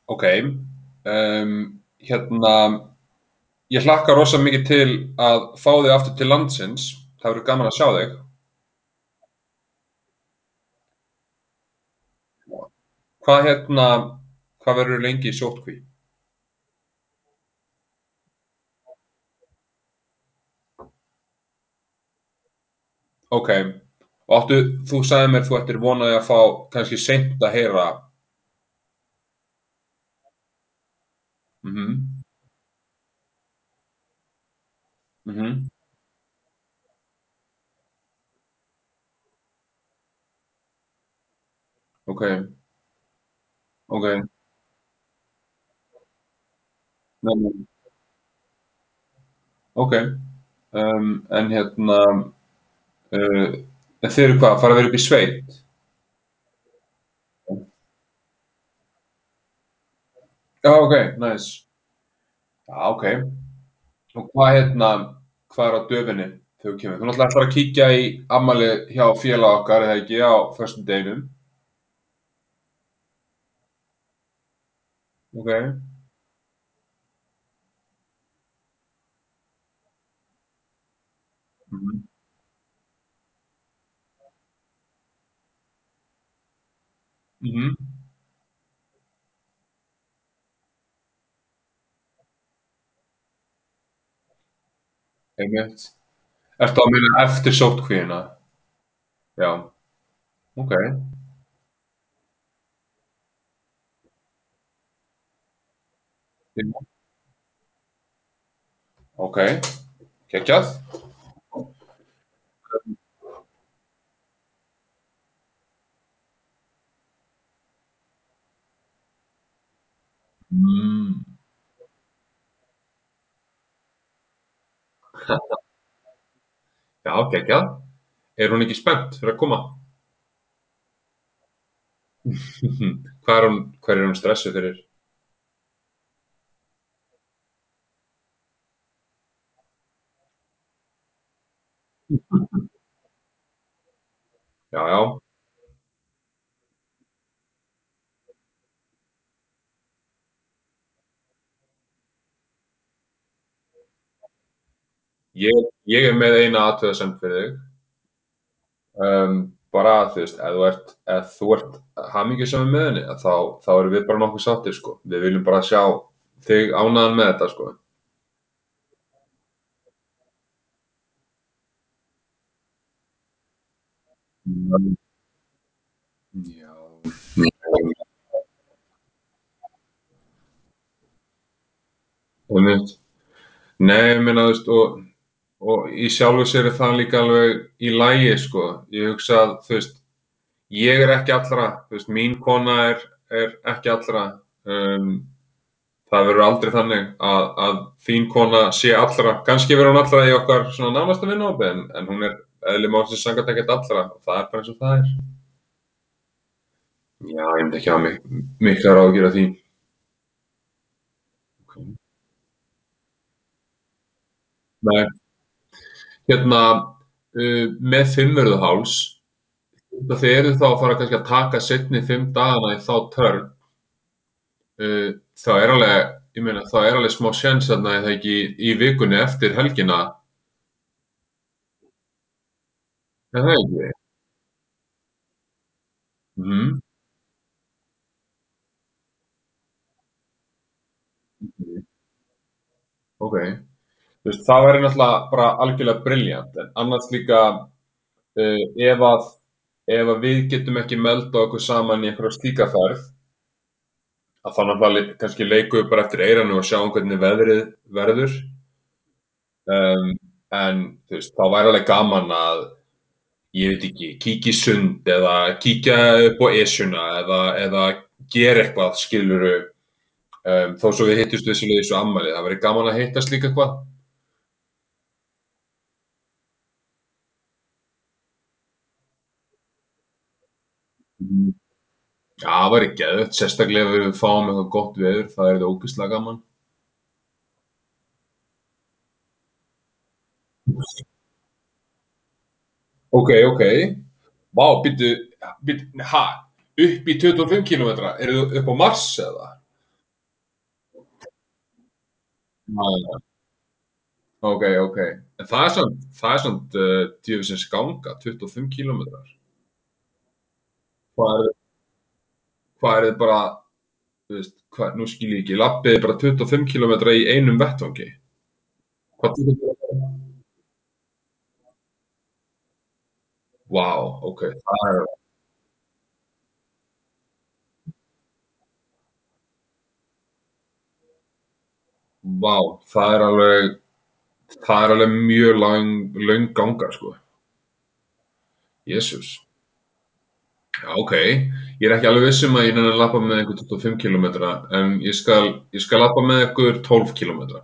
Ok, hérna, ég hlakka rosa mikið til að fá þig aftur til landsins. Það verður gaman að sjá þig. Hvað hvað verður lengi í sóttkví? Ok, og þú sagði mér þú ættir vonaði að fá kannski seint að heyra. Mhm, mhm, ok, ok, nei, nei, ok. En uh, en þið eru hvað, að fara að vera upp í sveit? Já, ok, nice. Já, ok. Og hvað er á döfinni þegar þú kemur? Þú náttúrulega ætlar að kíkja í afmæli hjá félaga okkar, eða ekki, á föstudeginum. Ok. Mhm. Mhm. Einmitt. Ertu að meina eftir sóttkvíina? Já. Ok. Já. Ok. Geggjað. Mm. Já, geggjað. Er hún ekki spennt fyrir að koma? Hvað er hún stressuð fyrir? Já, já. Ég er með eina athugasemd fyrir þig. Bara, þú veist, ef þú ert hamingjusöm með henni, þá erum við bara nokkuð sáttir, sko. Við viljum bara sjá þig ánægðan með þetta, sko. Já. Einmitt. Nei, ég meina, þú veist, og í sjálfu sér er það líka alveg í lagi, sko. Ég hugsa að, þú veist, ég er ekki allra, þú veist, mín kona er ekki allra. Um, það verður aldrei þannig að þín kona sé allra. Kannski verður hún allra í okkar svona nánasta vinahópi, en hún er eðli málsins samkvæmt ekkert allra. Og það er bara eins og það er. Já, ég myndi ekki hafa miklar áhyggjur af því. Nei, með Fimmvörðuháls, þið eruð þá að fara kannski að taka seinni 5 dagana í þá törn, þá er alveg, ég meina, þá er alveg smá séns þarna, er það ekki, í vikunni eftir helgina, er það ekki? Mhm. Ok, þú veist, það væri náttúrulega bara algjörlega brilliant, en annars líka, ef að við getum ekki melda okkur saman í einhverja slíka ferð, að þá náttúrulega kannski leikum við bara eftir eyranu og sjáum hvernig veðrið verður. Um, en þú veist, þá væri alveg gaman að, ég veit ekki, kíkja í sund eða kíkja upp á Esjuna eða gera eitthvað, skiluru, þó svo við hittust vissulega í þessu ammæli. Það væri gaman að hittast líka eitthvað. Mhm. Já, það væri geðveikt, sérstaklega ef við fáum eitthvað gott veður, það er þetta ógeðslega gaman. Ok, ok. Vá, býttu, upp í 25 kílómetra, eru þið upp á Mars eða? Já, ok, ok. En það er samt djöfisins ganga, 25 kílómetrar. Hvað er, hvað er þið bara, þú veist, hvað, nú skil ég ekki, labbið þið bara 25 kílómetra í einum vettvangi? Hvað tekur það? Vá, ok, vá, það er alveg mjög löng ganga, sko. Jesús. Já, ok. Ég er ekki alveg viss um að ég nenni að labba með ykkur 25 kílómetra, en ég skal labba með ykkur 12 kílómetra.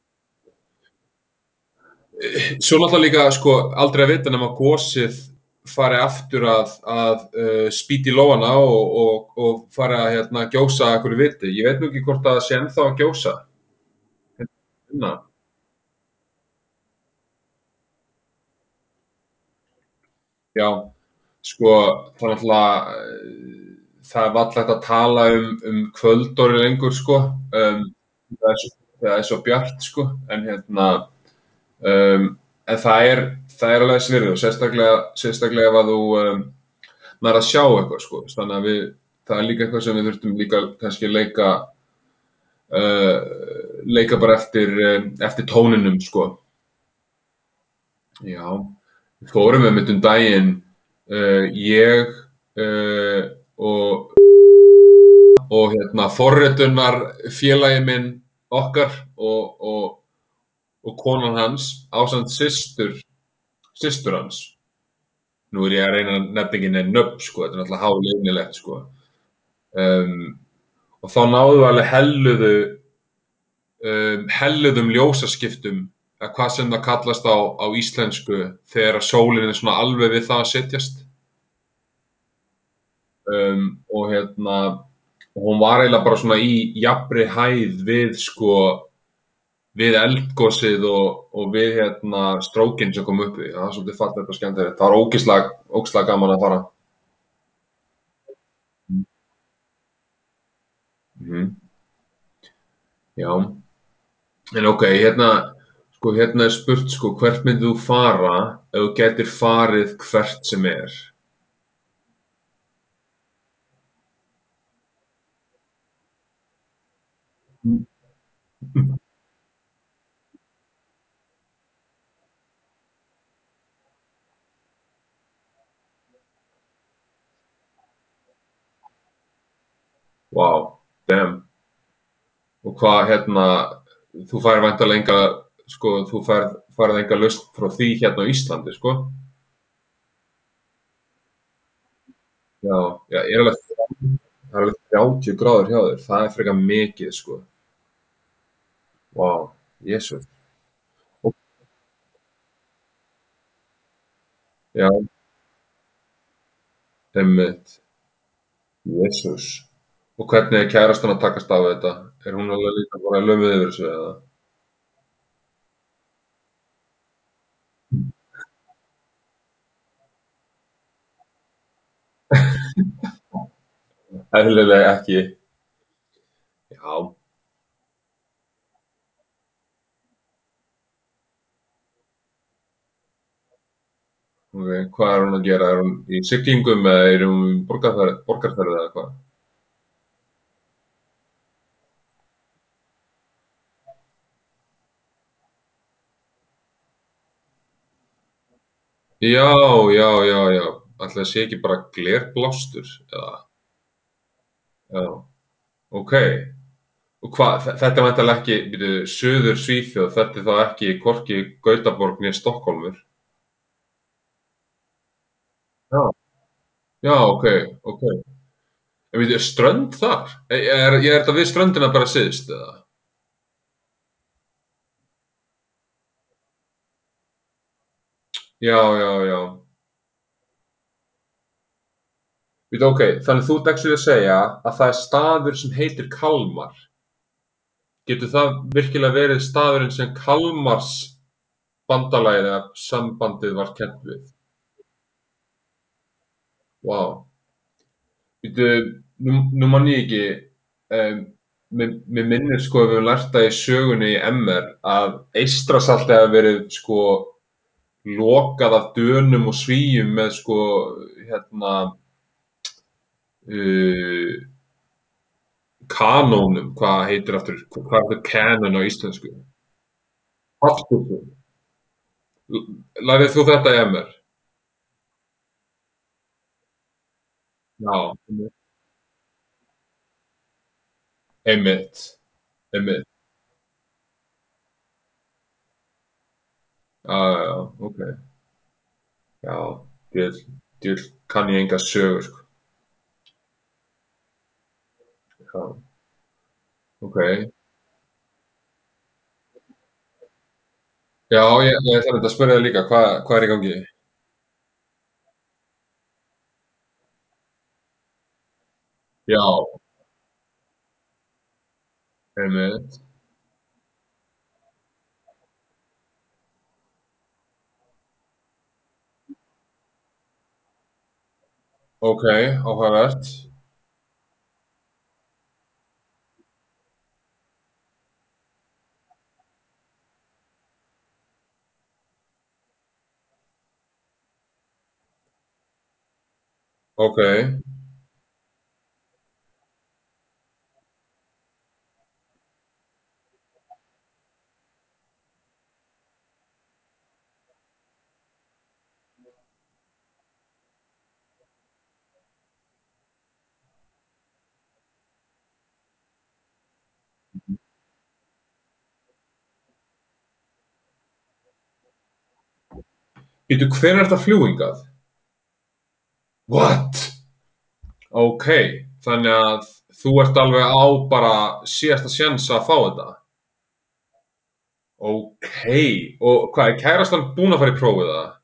Svo náttúrulega líka, sko, aldrei að vita nema gosið fari aftur að spýta í lófana og fari að gjósa að einhverju viti. Ég veit nú ekki hvort það sé ennþá að gjósa. Na, já, sko, það er náttúrulega, það er vall hægt að tala um kvöldorði lengur, sko, það er svo bjart, sko, en en það er alveg svirðið og sérstaklega ef að þú nær að sjá eitthvað, sko, þannig að það er líka eitthvað sem við þurftum líka kannski að leika bara eftir tóninum, sko. Já, við fórum einmitt um daginn, ég og forritunarfélagi minn okkar og konan hans ásamt systur hans. Nú er ég að reyna að nefna ekki neinn nöfn, sko, þetta er náttúrulega háleynilegt, sko. Um, og þá náðum við alveg helluðum ljósaskiptum, eða hvað sem það kallast á íslensku, þegar sólin er svona alveg við það að setjast. Og og hún var eiginlega bara svona í jafnri hæð við, sko, við eldgosið og við strókin sem kom upp í. Það var svolítið fallegt og skemmtilegt. Það var ógeðslega gaman að fara. Mhm. Já, en ok, hérna er spurt, sko, hvert myndir þú fara ef þú gætir farið hvert sem er? Wow, damn. Og hvað, þú færð væntanlega sko, þú færð enga lausn frá því hérna á Íslandi, sko? Já, já, það er alveg 30 gráður hjá þér. Það er frekar mikið, sko. Wow, Jesús. Já, einmitt. Jesús. Og hvernig er kærastan að takast á við þetta? Er hún alveg líka bara lömuð yfir þessu eða? Eðlilega ekki. Já, ok. Hvað er hún að gera? Er hún í siglingum eða er hún í borgarferð eða hvað? Já, já, já, já. Ætli það sé ekki bara glerblástur eða? Já, ok. Og hvað, þetta er væntanlega ekki, Suður Svíþjóð, þetta er þá ekki hvorki Gautaborg né Stokkhólmur? Já, já, ok, ok. En við er strönd þar? Er þetta við ströndina bara syðst eða? Já, já, já. Við, ok, þannig þú ert ekki að segja að það er staður sem heitir Kalmar. Getur það virkilega verið staðurinn sem Kalmars bandalagið eða sambandið var kennt við? Vá. Býtu, nú man ég ekki, um, mér minnir sko við höfum lært það í sögunni í MR að Eystrasalti hafi verið sko lokað af Dönum og Svíum með sko hérna uh, kanónum, hvað heitir aftur, hvað er canon á íslensku? Hafsbyssu. Lærið þú þetta í MR? Já, einmitt, einmitt. Já, já, já, ok. Já, djöfull kann ég enga sögur, sko. Já, ok. Já, ég þarf að spyrja þig líka, hvað er í gangi? Já, einmitt. Ok, áhugavert. Ok, býtu, hvenær er þetta fljúgingað? What? Ok, þannig að þú ert alveg á bara síðasta sjens að fá þetta. Ok, og hvað, er kærastan búin að fara í prófið það?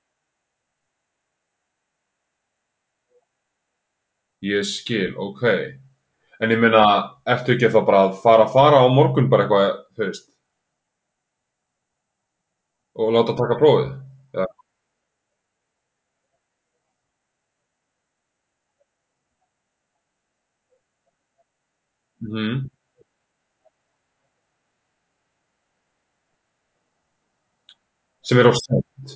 Ég skil, ok. En ég meina, ertu ekki þá bara að fara á morgun bara eitthvað, þú veist, og láta taka prófið? Ja. Mhm. Sem er of seint.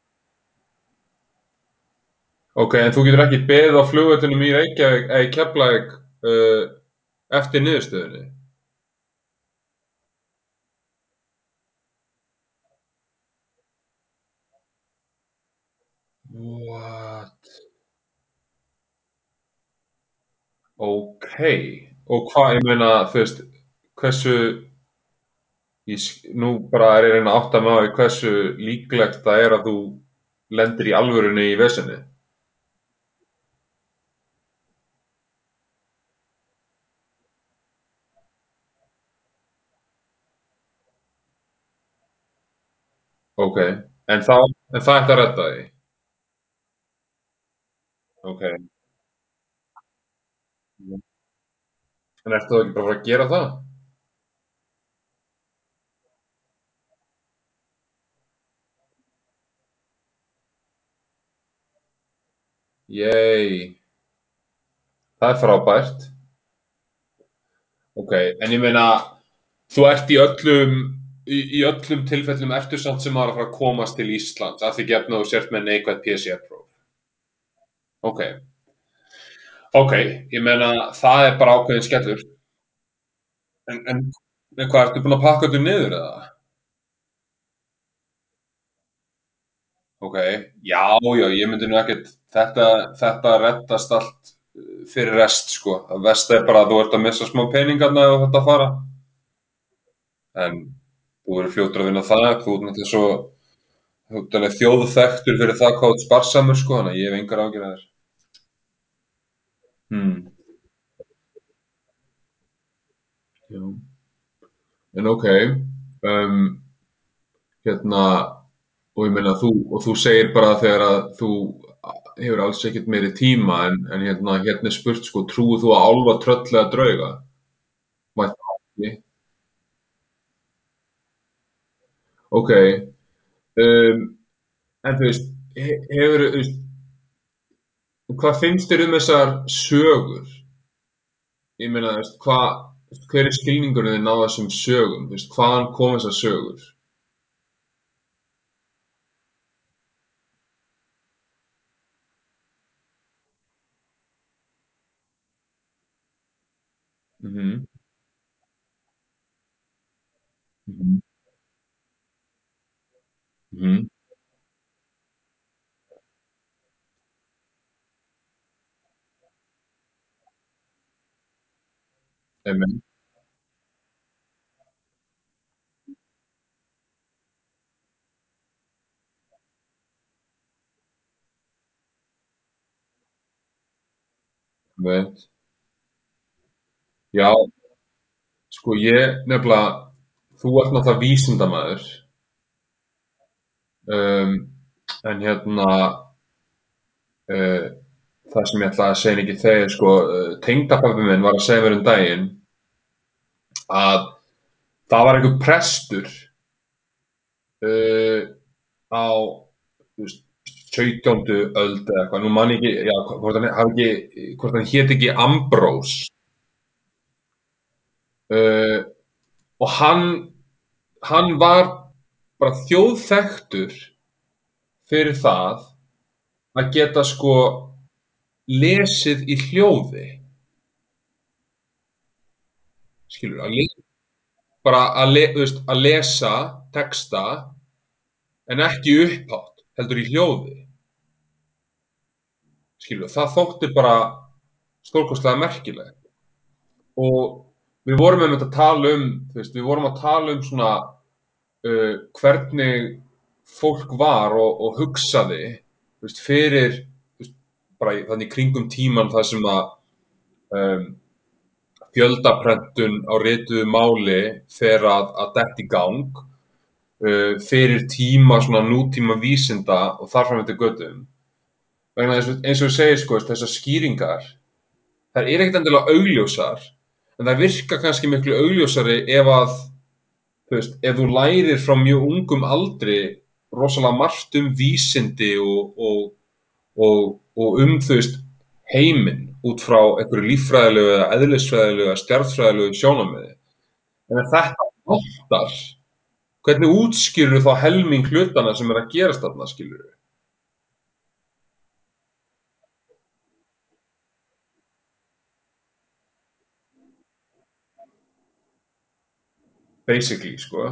Ok, en þú getur ekki beðið á flugvellinum í Reykjavík, eða í Keflavík, eftir niðurstöðunni? What? Ok, og hvað, ég meina, þú veist, hversu, nú bara er ég að reyna að átta mig á því hversu líklegt það er að þú lendir í alvörunni í vesenni. Ok, en það ætti að redda því. Ok, en ertu þá ekki bara að fara að gera það? Yey, það er frábært. Ok, en ég meina, þú ert í öllum tilfellum ertu samt sem ára að fara að komast til Íslands, að því gefna þú sért með neikvætt PCR-próf. Ok, ok, ég meina, það er bara ákveðin skellur. En hvað, ertu búin að pakka þetta niður eða? Ok, já, já, ég myndi nú ekkert, þetta reddast allt fyrir rest, sko. Það versta er bara að þú ert að missa smá peningarna ef þetta fara. En þú verður fljótur að vinna það, þú ert náttúrulega svo, þú ert alveg þjóðþekktur fyrir það hvað þú ert sparsamur, sko, þannig að ég hef engar ágjörð að þér. Hmm, já, en ok, um, hérna, og ég meina þú segir bara þegar að þú hefur alls ekkert meiri tíma, en hérna er spurt, sko, trúir þú að álfa tröll eða drauga? Mætti ekki. Ok, en þú veist, hefur, þú veist, hvað finnst þér um þessar sögur? Ég meina, þú veist, hvað, hver er skilningurinn þinn á þessum sögum? Þú veist, hvaðan koma þessar sögur? Mhm, mhm, mhm, einmitt, einmitt. Já, sko ég nefnilega þú ert náttúrulega vísindamaður, um, en uh, það sem ég ætlaði að segja ekki þegar, sko, tengdapabbi minn var að segja mér um daginn að það var einhver prestur uh, á þú veist, 17. öld eða eitthvað, nú man ég ekki, já, hvort hann hét ekki Ambrose, uh, og hann var bara þjóðþekktur fyrir það að geta sko lesið í hljóði, skilur, bara þú veist, að lesa texta en ekki upphátt, heldur í hljóði, skilur, það þótti bara stórkostlega merkilegt og við vorum einmitt að tala um, þú veist, við vorum að tala um svona hvernig fólk var og hugsaði, þú veist, fyrir, þú veist, bara þannig í kringum tíman þar sem að um, fjöldaprentun á rituðu máli fer að detta í gang fyrir tíma svona nútíma vísinda og þar fram eftir göttum. Vegna þess að eins og þú segir sko, þessar skýringar, þær eru ekkert endilega augljósar, en þær virka kannski miklu augljósari ef að, þú veist, ef þú lærir frá mjög ungum aldri rosalega margt um vísindi og þú veist, heiminn út frá einhverju líffræðilegu eða eðlisfræðilegu eða stjarnfræðilegu sjónarmiði. En ef þetta vantar, hvernig útskýrðu þá helming hlutana sem er að gerast þarna, skilur við? Basically, sko.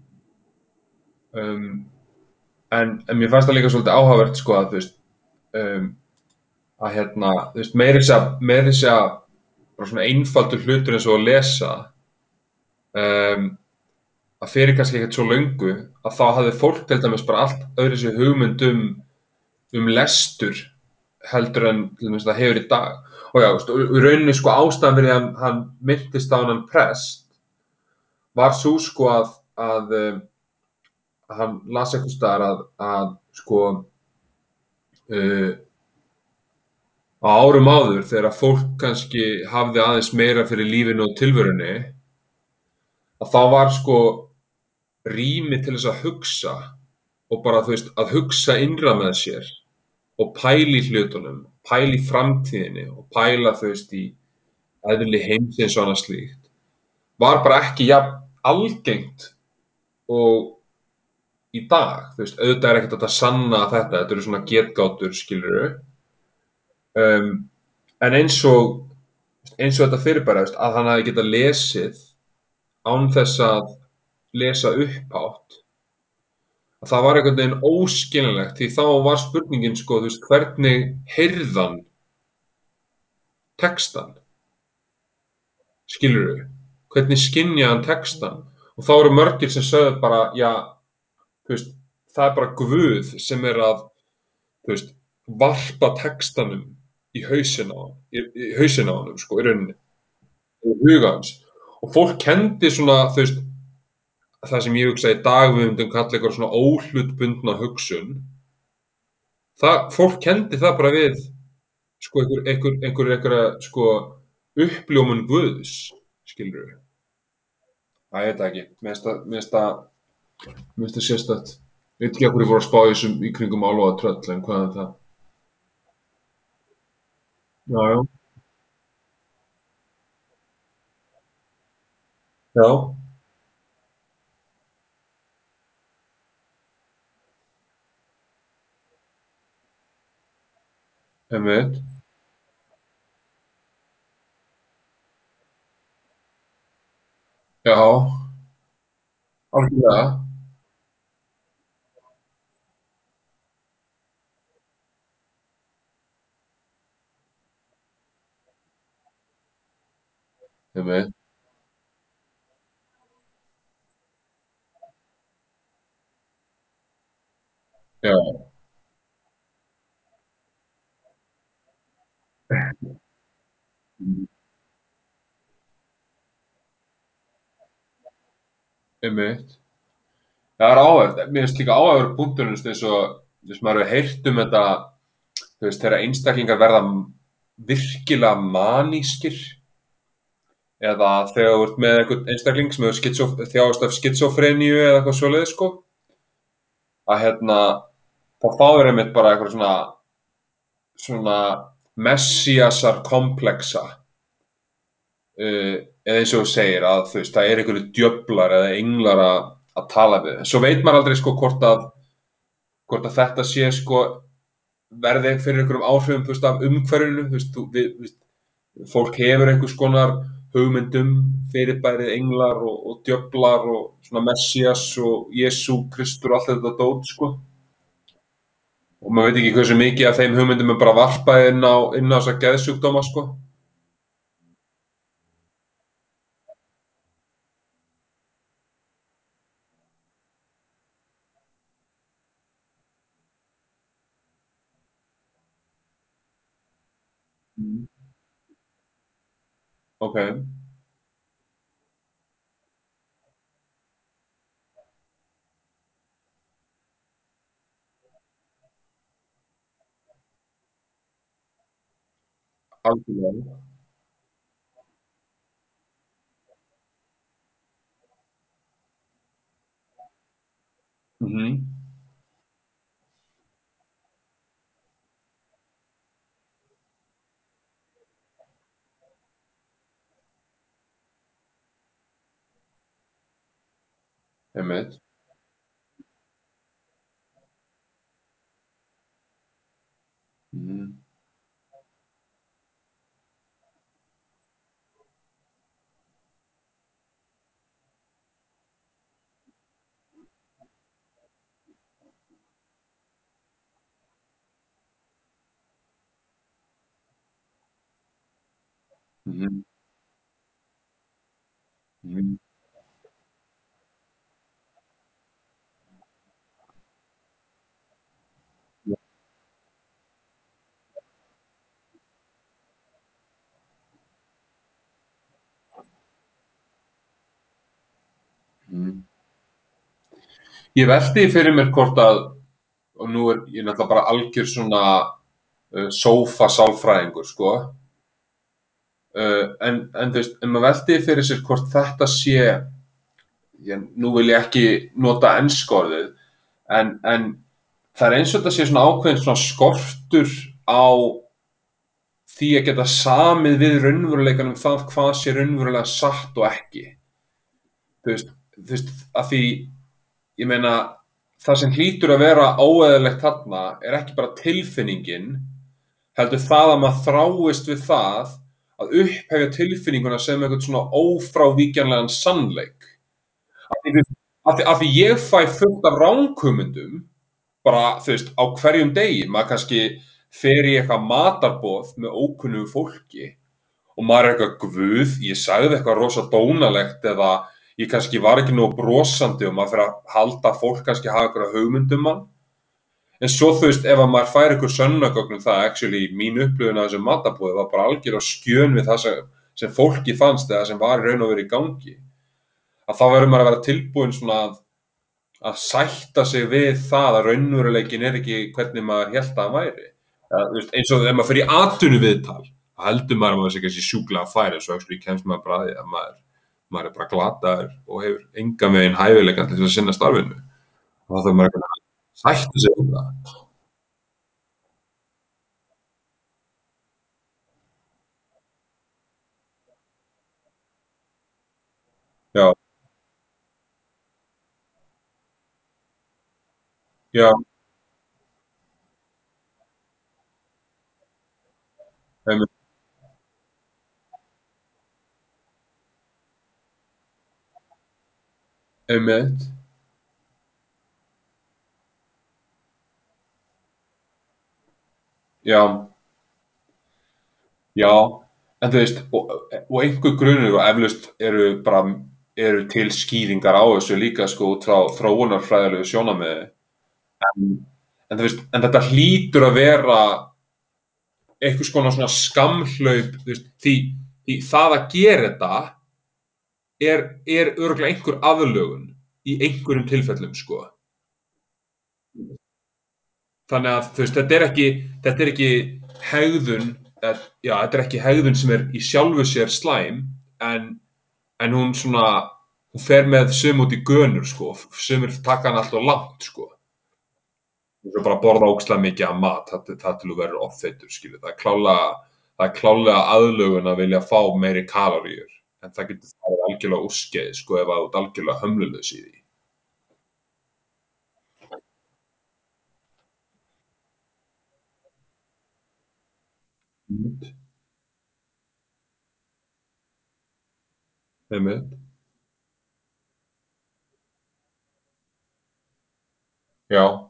Um, en mér fannst það líka svolítið áhugavert, sko, að þú veist, um, þú veist, meiri þess að bara svona einfaldur hlutur eins og að lesa, um, að fyrir kannski ekkert svo löngu, að þá hafði fólk til dæmis bara allt öðru sér hugmynd um lestur heldur en til dæmis það hefur í dag. Og já, veist, og í rauninni sko ástæðan fyrir að hann myndist á hann prest var svo sko að hann las eitthvað staðar að sko á árum áður þegar fólk kannski hafði aðeins meira fyrir lífinu og tilverunni að þá var sko rými til þess að hugsa og bara þú veist að hugsa innra með sér og pæla í hlutunum, pæla í framtíðinni og pæla þú veist í eðli heimsins og annað slíkt var bara ekki jafn algengt og í dag, þú veist, auðvitað er ekkert hægt að sanna þetta eru svona getgátur, skilurðu, um, en eins og þetta fyrirbæri, þú veist, að hann hafi getað lesið án þess að lesa upphátt, að það var einhvern veginn óskiljanlegt því þá var spurningin, sko, þú veist, hvernig heyrðan textan, skilurðu, hvernig skynjaði hann textan og þá eru margir sem sögðu bara, já, þú veist, það er bara Guð sem er að þú veist, varpa textanum í hausinn á í hausinn á honum, sko, í rauninni, í huga hans. Og fólk kenndi svona, þú veist, það sem ég hugsa í dag við myndum kalla eitthvað svona óhlutbundna hugsun, fólk kenndi það bara við, sko, einhverja, sko, uppljómun Guðs, skilur við. Það er þetta ekki. Mér finnst það sérstætt. Ég veit ekki okkur ég voru að spá í þessum í kringum álfa og tröll, en hvað er það? Já, já. Já, einmitt. Já, algjörlega. Einmitt. Já, einmitt. Það er áhugavert. Mér finnst líka áhugaverður punkturinn, þú veist, eins og, þú veist, maður hefur heyrt um þetta, þú veist, þegar einstaklingar verða virkilega manískir eða þegar þú ert með einhvern einstakling sem hefur þjáist af skitsofreníu eða eitthvað svoleiðis, sko, að hérna, þá fá þeir einmitt bara eitthvað svona messiasar kompleksa, eða eins og þú segir að þú veist, það er einhverju djöflar eða englar að tala við. Svo veit maður aldrei, sko, hvort að þetta sé, sko, verði fyrir einhverjum áhrifum, þú veist, af umhverfinu, þú veist, fólk hefur einhvers konar hugmyndum, fyrirbærið englar og djöflar og svona Messias og Jesú Kristur og allt þetta dót, sko. Og maður veit ekki hversu mikið af þeim hugmyndum er bara varpað inn á þessa geðsjúkdóma, sko. Mm. Ok, algjörlega. Mhm, einmitt. Mhm, mhm, mhm, mhm. Ég velti því fyrir mér hvort að, og nú er ég náttúrulega bara algjör svona sófa sálfræðingur, sko, en þú veist, en maður velti því fyrir sér hvort þetta sé, nú vil ég ekki nota enska orðið, en það er eins og þetta sé svona ákveðin svona skortur á því að geta samið við raunveruleikann um það hvað sé raunverulega satt og ekki. Þú veist, að því, ég meina, það sem hlýtur að vera óeðlilegt þarna er ekki bara tilfinningin, heldur það að maður þráist við það að upphefja tilfinninguna sem eitthvað svona ófrávíkjanlegan sannleik. Af því ég fæ fullt af ranghugmyndum bara, þú veist, á hverjum degi. Maður kannski fer í eitthvað matarboð með ókunnugu fólki og maður er eitthvað guð, ég sagði eitthvað rosa dónalegt eða ég kannski var ekki nógu brosandi og maður fyrir að halda að fólk kannski hafa eitthvað hugmyndum mann. En svo þú veist, ef að maður fær eitthvað sönnagögnum það, actually, mín upplifun af þessum matarboði var bara algjör á skjön við það sem fólki fannst eða sem var í raun og verið í gangi. Að þá verður maður að vera tilbúin svona að sætta sig við það að raunveruleikin er ekki hvernig maður hélt að hann væri. Þú veist, eins og þegar maður fer í atvinnuviðtal, þá heldur maður að maður sé kannski sjúklega fær, en svo actually kemst maður bara að því að maður er bara glataður og hefur engan veginn hæfileikann til þess að sinna starfinu. Og þá þarf maður að sætta sig við það. Já, Já, einmitt, einmitt. Já, já, en þú veist, og einhver grunur og eflaust eru til skýringar á þessu líka sko út frá þróunarfræðilegu sjónarmiði. En þú veist, en þetta hlýtur að vera einhvers konar svona skammhlaup, þú veist, því það að gera þetta er örugglega einhver aðlögun í einhverjum tilfellum sko. Þannig að þú veist, þetta er ekki hegðun, já, þetta er ekki hegðun sem er í sjálfu sér slæm, en, en hún fer með sum út í gönur, sko, sumir taka hann alltof langt, sko. Þú bara borða ógeðslega mikið af mat, það til þú verður offeitur, skilur. Það er klálega aðlögun að vilja fá meiri kaloríur, en það getur farið algjörlega úrskeiðis, sko, ef að þú ert algjörlega hömlulaus í því. Mhm. Einmitt. Já.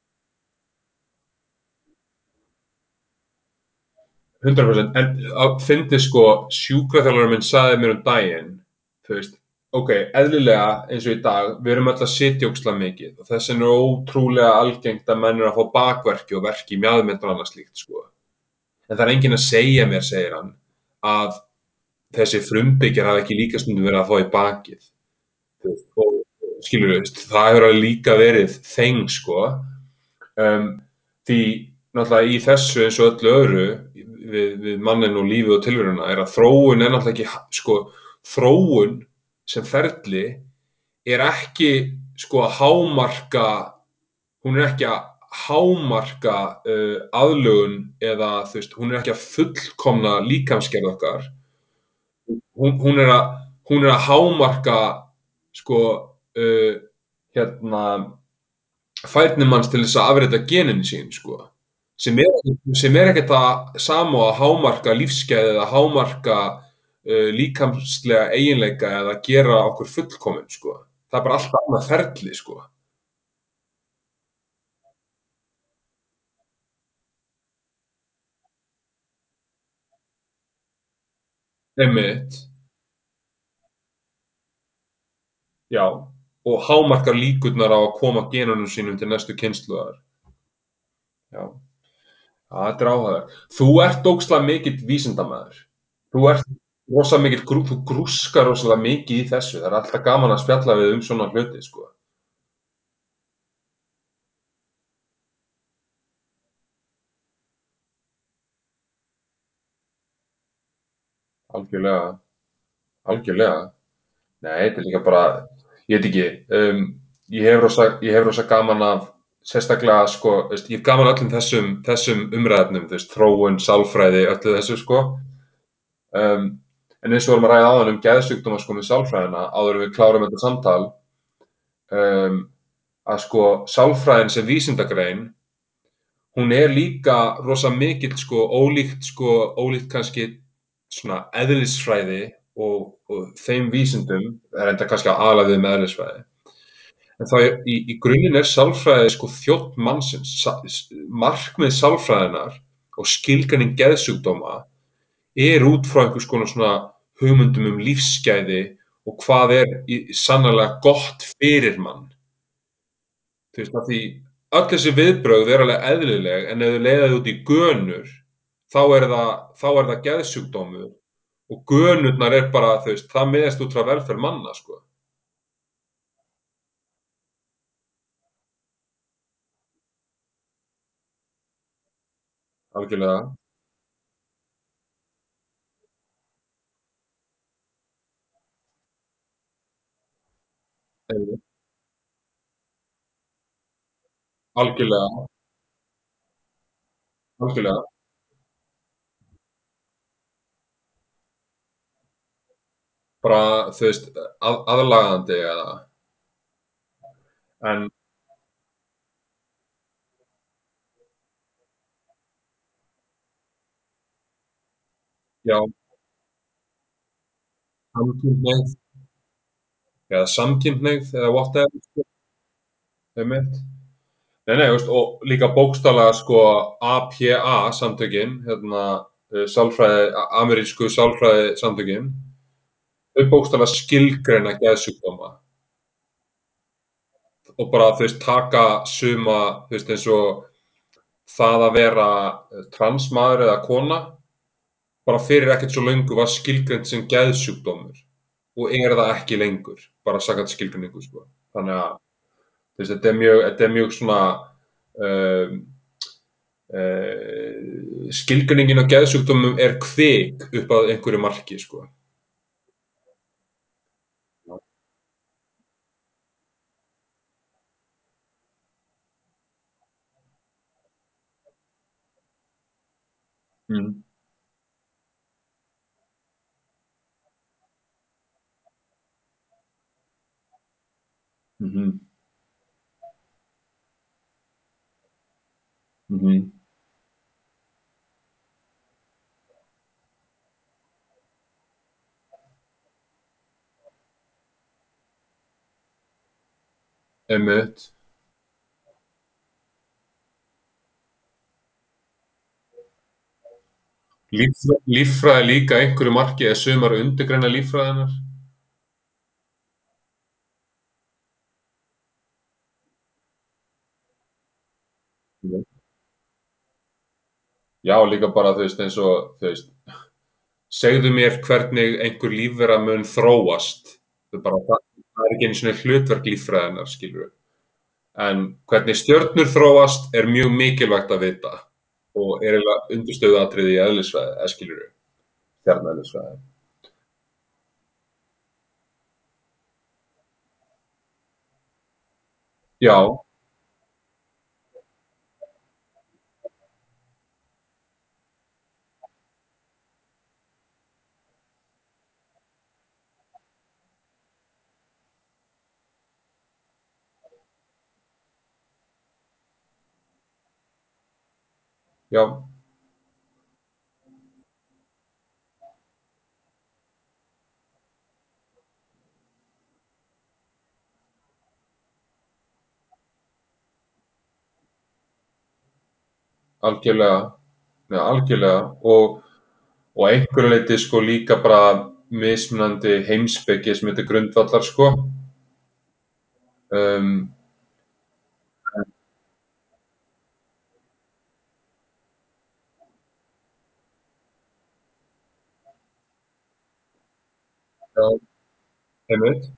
100%, en fyndi sko, sjúkraþjálfarinn minn sagði mér um daginn, þú veist, ok, eðlilega eins og í dag, við erum öll að sitja ógeðslega mikið og þess vegna er ótrúlega algengt að menn eru að fá bakverki og verki í mjaðmynd og annað slíkt, sko. En það er enginn að segja mér, segir hann, að þessi frumbyggjar hafa ekki líka stundum verið að fá í bakið. Þú veist, og skilur við, það hefur alveg líka verið þeng, sko. um, því náttúrulega í þessu eins og öllu öðru við mannin og lífið og tilveruna er að þróun er náttúrulega ekki sko, þróun sem ferli er ekki sko að hámarka, hún er ekki að hámarka aðlögun eða þú veist, hún er ekki að fullkomna líkamsgerð okkar, hún er að hámarka sko hérna færni manns til þess að afrita genin sín sko. sem er ekkert það sama og að hámarka lífsgæði eða hámarka líkamslega eiginleika eða gera okkur fullkomin sko. Það er bara allt annað ferli sko. Einmitt, já, og hámarkar líkurnar á að koma genunum sínum til næstu kynslóðar. Já, það er áhugaverð. Þú ert ógeðslega mikill vísindamaður. Þú ert rosa mikill, þú grúskar rosalega mikið í þessu. Það er alltaf gaman að spjalla við svona hluti sko. Algjörlega, algjörlega. Nei, þetta er líka bara, ég veit ekki, ég hef rosa gaman af, sérstaklega, sko, veist, ég hef gaman af öllum þessum umræðefnum, þú veist, þróun, sálfræði, öllu þessu, sko. Um, en eins og við vorum að ræða áðan um geðsjúkdóma, sko, með sálfræðina, áður en við klárum þetta samtal, um, að sko, sálfræðin sem vísindagrein, hún er líka rosa mikill, ólíkt kannski svona eðlisfræði og þeim vísindum, er enda kannski aðalega við með eðlisfræði. En það er, í grunninn er sálfræði sko þjónn mannsins. Markmið sálfræðinar og skilgreining geðsjúkdóma er út frá einhvers konar svona hugmyndum um lífsgæði og hvað er sannarlega gott fyrir mann. Þú veist, að því öll þessi viðbrögð eru alveg eðlileg, en ef þau leiða þig út í gönur, þá er það geðsjúkdómur og gönurnar er bara, þú veist, það miðast út frá velferð manna, sko. Algjörlega. Einmitt. Algjörlega, algjörlega. Bara, þú veist, aðlagandi eða, en Já, samkynhneigð eða samkynhneigð eða whatever, sko, einmitt. Nei, nei, veist, og líka bókstaflega sko APA samtökin, amerísku sálfræði samtökin, þau bókstaflega skilgreina geðsjúkdóma og bara, þú veist, taka suma, þú veist, eins og það að vera transmaður eða kona, bara fyrir ekkert svo löngu var skilgreint sem geðsjúkdómur og er það ekki lengur, bara samkvæmt skilgreiningu, sko. Þannig að, þú veist, þetta er mjög svona, um, skilgreiningin á geðsjúkdómum er kvik upp að einhverju marki, sko. Já. Mm. Mhm. Mhm. Einmitt. Líffræði líka að einhverju marki eða sumar undirgreina líffræðinnar. Mhm. Já, líka bara, þú veist, eins og, þú veist, segðu mér hvernig einhver lífvera mun þróast. Það er ekki einu sinni hlutverk líffræðinnar, skilur við. En hvernig stjörnur þróast er mjög mikilvægt að vita og er eiginlega undirstöðuatriði í eðlisfræði, eða skilur við, stjarneðlisfræði. Já, já, algjörlega. Já, algjörlega. Og að einhverju leyti sko líka bara mismunandi heimspeki sem þetta grundvallar sko. Um, já, einmitt,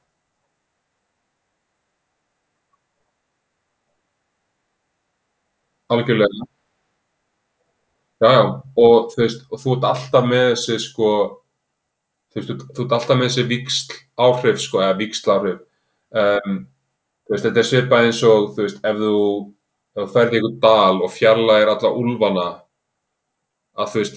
algjörlega. Já, já, og þú veist, og þú ert alltaf með þessi sko, þú ert alltaf með þessi víxl áhrif sko, eða víxl áhrif. Um, Þú veist, þetta er svipað eins og, þú veist, ef þú ferð í einhvern dal og fjarlægir alla úlfana, að þú veist,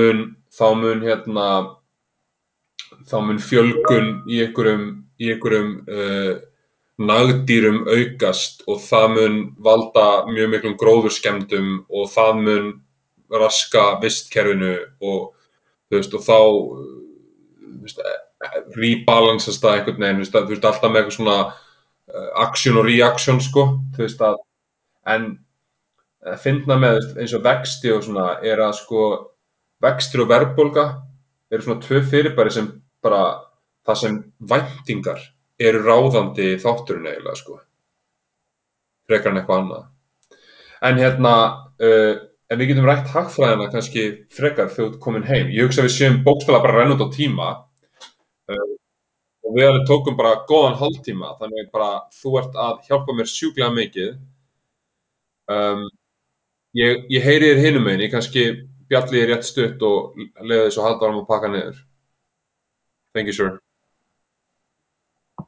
þá mun fjölgun í einhverjum nagdýrum aukast og það mun valda mjög miklum gróðurskemmdum og það mun raska vistkerfinu og þú veist, og þá þú veist, rebalansast það einhvern veginn, þú veist, alltaf með eitthvað svona action og reaction, sko, þú veist að, en fyndna með eins og vexti og svona er að sko vextir og verðbólga eru svona tvö fyrirbæri sem bara það sem væntingar eru ráðandi þátturinn eiginlega sko, frekar en eitthvað annað. En en við getum rætt hagfræðina kannski frekar þegar þú ert komin heim. Ég hugsa að við séum bókstaflega bara að renna út á tíma uh, og við alveg tókum bara góðan hálftíma, þannig bara þú ert að hjálpa mér sjúklega mikið. Um, ég heyri þér hinum megin, ég kannski bjalli þér rétt stutt og leiði þess að halda áram að pakka niður. Thank you, sir.